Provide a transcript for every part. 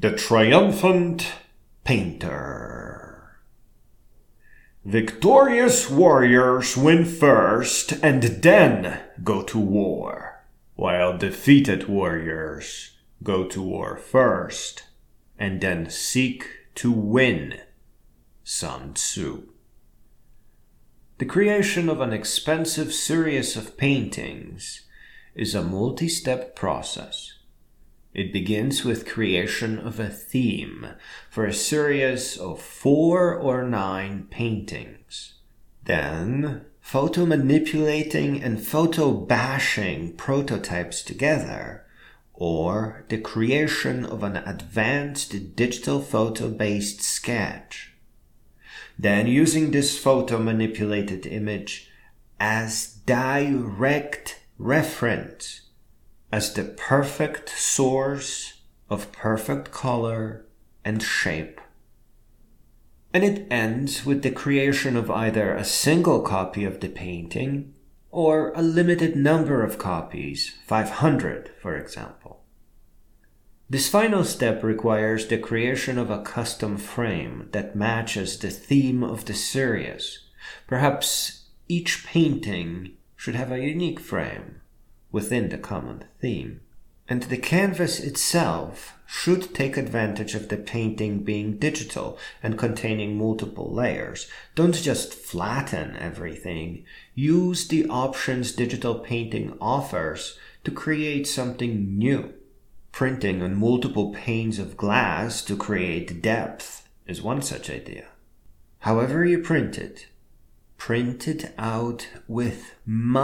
The Triumphant Painter. Victorious warriors win first and then go to war, while defeated warriors go to war first and then seek to win. Sun Tzu. The creation of an expensive series of paintings is a multi-step process. It begins with creation of a theme for a series of 4 or 9 paintings. Then, photo manipulating and photo bashing prototypes together, or the creation of an advanced digital photo-based sketch. Then using this photo manipulated image as direct reference, as the perfect source of perfect color and shape. And it ends with the creation of either a single copy of the painting or a limited number of copies, 500 for example. This final step requires the creation of a custom frame that matches the theme of the series. Perhaps each painting should have a unique frame within the common theme. And the canvas itself should take advantage of the painting being digital and containing multiple layers. Don't just flatten everything. Use the options digital painting offers to create something new. Printing on multiple panes of glass to create depth is one such idea. However you print it out with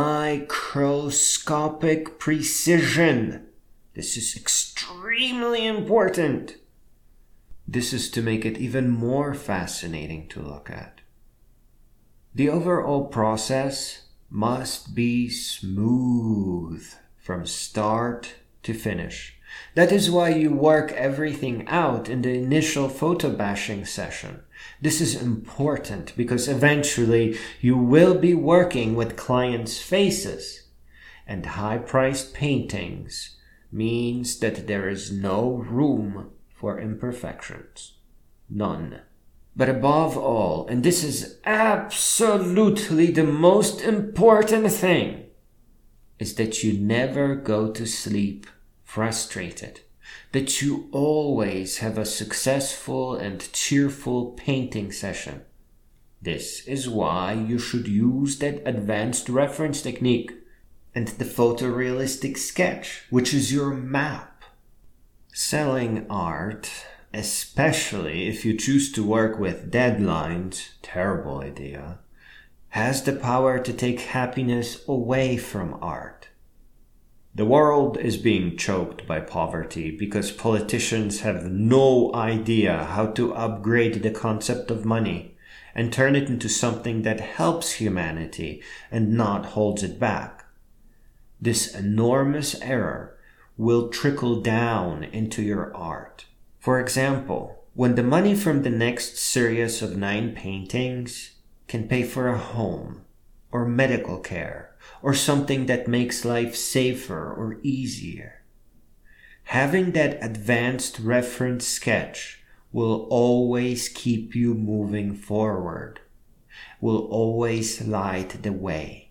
microscopic precision. This is extremely important. This is to make it even more fascinating to look at. The overall process must be smooth from start to finish. That is why you work everything out in the initial photo bashing session. This is important because eventually you will be working with clients' faces, and high-priced paintings means that there is no room for imperfections. None. But above all, and this is absolutely the most important thing, is that you never go to sleep frustrated, that you always have a successful and cheerful painting session. This is why you should use that advanced reference technique and the photorealistic sketch, which is your map. Selling art, especially if you choose to work with deadlines, terrible idea, has the power to take happiness away from art. The world is being choked by poverty because politicians have no idea how to upgrade the concept of money and turn it into something that helps humanity and not holds it back. This enormous error will trickle down into your art. For example, when the money from the next series of 9 paintings can pay for a home or medical care, or something that makes life safer or easier. Having that advanced reference sketch will always keep you moving forward, will always light the way.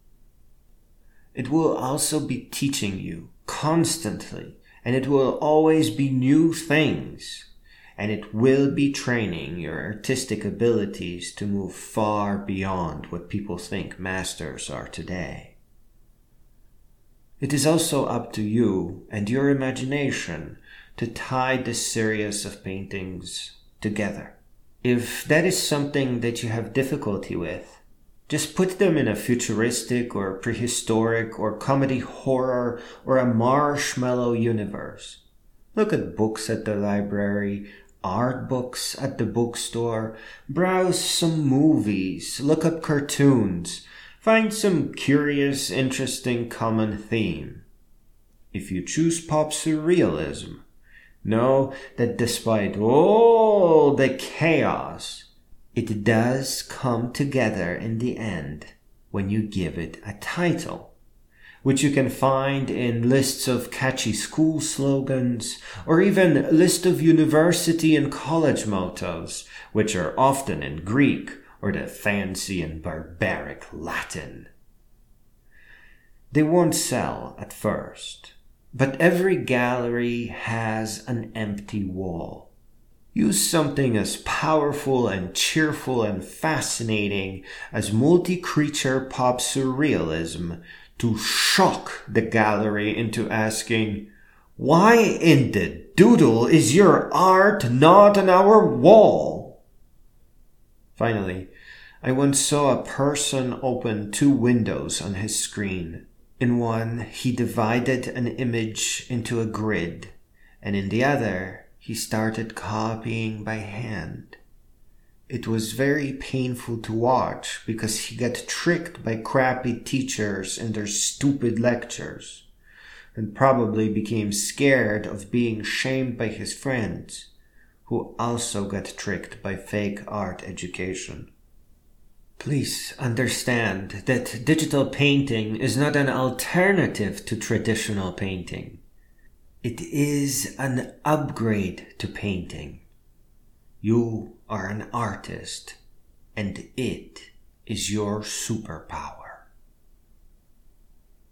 It will also be teaching you constantly, and it will always be new things, and it will be training your artistic abilities to move far beyond what people think masters are today. It is also up to you and your imagination to tie this series of paintings together. If that is something that you have difficulty with, just put them in a futuristic or prehistoric or comedy horror or a marshmallow universe. Look at books at the library, art books at the bookstore, browse some movies, look up cartoons, find some curious, interesting common theme. If you choose pop surrealism, know that despite all the chaos, it does come together in the end when you give it a title, which you can find in lists of catchy school slogans, or even a list of university and college mottos, which are often in Greek or the fancy and barbaric Latin. They won't sell at first, but every gallery has an empty wall. Use something as powerful and cheerful and fascinating as multi-creature pop surrealism to shock the gallery into asking, "Why in the doodle is your art not on our wall?" Finally, I once saw a person open 2 windows on his screen. In one, he divided an image into a grid, and in the other, he started copying by hand. It was very painful to watch because he got tricked by crappy teachers in their stupid lectures, and probably became scared of being shamed by his friends, who also got tricked by fake art education. Please understand that digital painting is not an alternative to traditional painting. It is an upgrade to painting. You are an artist, and it is your superpower.